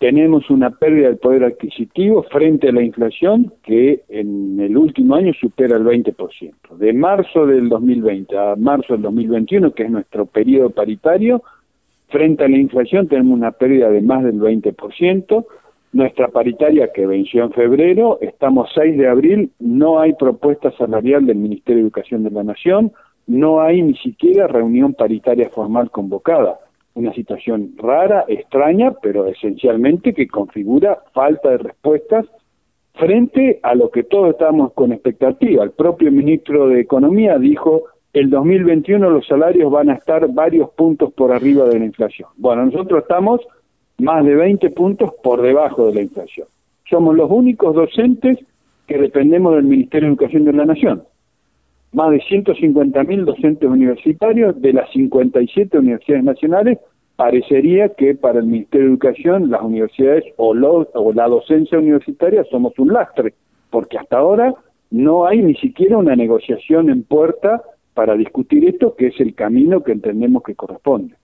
tenemos una pérdida del poder adquisitivo frente a la inflación que en el último año supera el 20%. De marzo del 2020 a marzo del 2021, que es nuestro periodo paritario, frente a la inflación tenemos una pérdida de más del 20%. Nuestra paritaria que venció en febrero, estamos 6 de abril, no hay propuesta salarial del Ministerio de Educación de la Nación, no hay ni siquiera reunión paritaria formal convocada. Una situación rara, extraña, pero esencialmente que configura falta de respuestas frente a lo que todos estábamos con expectativa. El propio ministro de Economía dijo, el 2021 los salarios van a estar varios puntos por arriba de la inflación. Bueno, nosotros estamos más de 20 puntos por debajo de la inflación. Somos los únicos docentes que dependemos del Ministerio de Educación de la Nación. Más de 150.000 docentes universitarios de las 57 universidades nacionales, parecería que para el Ministerio de Educación las universidades o la docencia universitaria somos un lastre, porque hasta ahora no hay ni siquiera una negociación en puerta para discutir esto, que es el camino que entendemos que corresponde.